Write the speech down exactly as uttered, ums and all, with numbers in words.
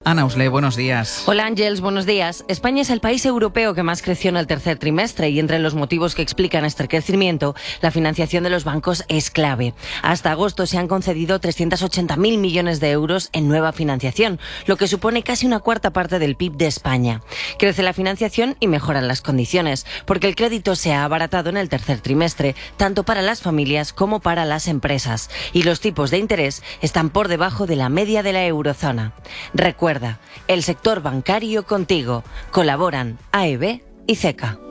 Ana Uslé, buenos días. Hola Ángels, buenos días. España es el país europeo que más creció en el tercer trimestre y entre los motivos que explican este crecimiento, la financiación de los bancos es clave. Hasta agosto se han concedido trescientos ochenta mil millones de euros en nueva financiación, lo que supone casi una cuarta parte del P I B de España. Crece la financiación y mejoran las condiciones, porque el crédito se ha abaratado en el tercer trimestre, tanto para las familias como para las empresas, y los tipos de interés están por debajo de la media de la eurozona. Recuerda, el sector bancario contigo. Colaboran A E B y C E C A.